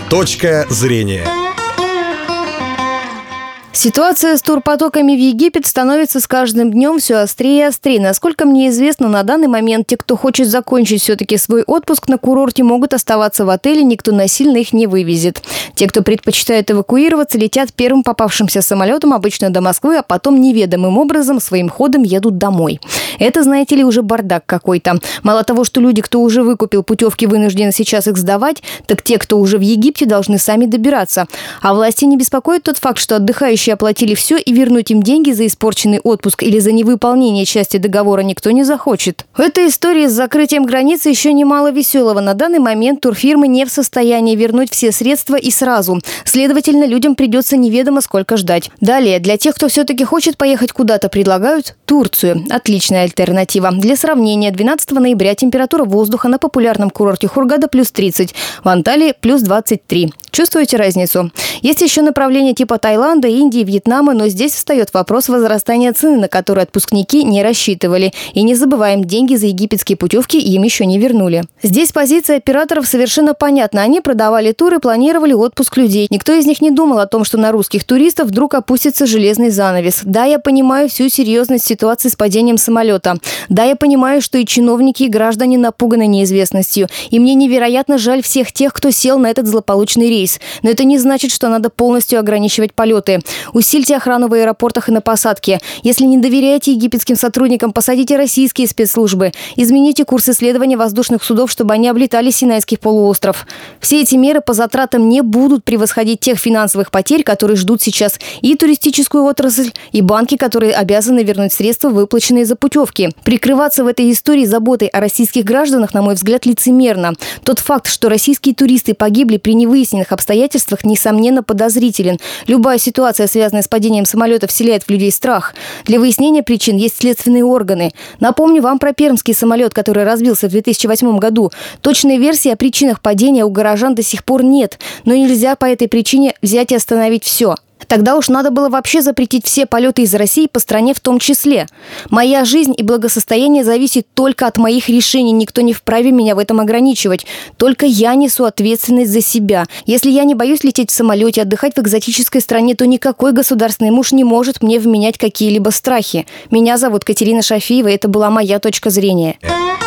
Точка зрения. Ситуация с турпотоками в Египет становится с каждым днем все острее и острее. Насколько мне известно, на данный момент те, кто хочет закончить все-таки свой отпуск на курорте, могут оставаться в отеле, никто насильно их не вывезет. Те, кто предпочитает эвакуироваться, летят первым попавшимся самолетом, обычно до Москвы, а потом неведомым образом своим ходом едут домой. Это, знаете ли, уже бардак какой-то. Мало того, что люди, кто уже выкупил путевки, вынуждены сейчас их сдавать, так те, кто уже в Египте, должны сами добираться. А власти не беспокоит тот факт, что отдыхающие оплатили все, и вернуть им деньги за испорченный отпуск или за невыполнение части договора никто не захочет. В этой истории с закрытием границы еще немало веселого. На данный момент турфирмы не в состоянии вернуть все средства и сразу. Следовательно, людям придется неведомо сколько ждать. Далее, для тех, кто все-таки хочет поехать куда-то, предлагают Турцию. Отличная альтернатива. Для сравнения, 12 ноября температура воздуха на популярном курорте Хургада плюс 30, в Анталии плюс 23. Чувствуете разницу? Есть еще направления типа Таиланда, Индии, Вьетнама, но здесь встает вопрос возрастания цены, на который отпускники не рассчитывали. И не забываем, деньги за египетские путевки им еще не вернули. Здесь позиция операторов совершенно понятна. Они продавали туры, планировали отпуск людей. Никто из них не думал о том, что на русских туристов вдруг опустится железный занавес. Да, я понимаю всю серьезность ситуации с падением самолета. Да, я понимаю, что и чиновники, и граждане напуганы неизвестностью. И мне невероятно жаль всех тех, кто сел на этот злополучный рейс. Но это не значит, что надо полностью ограничивать полеты. Усильте охрану в аэропортах и на посадке. Если не доверяете египетским сотрудникам, посадите российские спецслужбы. Измените курс исследования воздушных судов, чтобы они облетали Синайский полуостров. Все эти меры по затратам не будут превосходить тех финансовых потерь, которые ждут сейчас и туристическую отрасль, и банки, которые обязаны вернуть средства, выплаченные за путевки. Прикрываться в этой истории заботой о российских гражданах, на мой взгляд, лицемерно. Тот факт, что российские туристы погибли при невыясненных обстоятельствах, несомненно подозрителен. Любая ситуация, связанная с падением самолета, вселяет в людей страх. Для выяснения причин есть следственные органы. Напомню вам про пермский самолет, который разбился в 2008 году. Точной версии о причинах падения у горожан до сих пор нет. Но нельзя по этой причине взять и остановить все. Тогда уж надо было вообще запретить все полеты из России по стране в том числе. Моя жизнь и благосостояние зависит только от моих решений. Никто не вправе меня в этом ограничивать. Только я несу ответственность за себя. Если я не боюсь лететь в самолете, отдыхать в экзотической стране, то никакой государственный муж не может мне вменять какие-либо страхи. Меня зовут Катерина Шафиева, и это была моя точка зрения.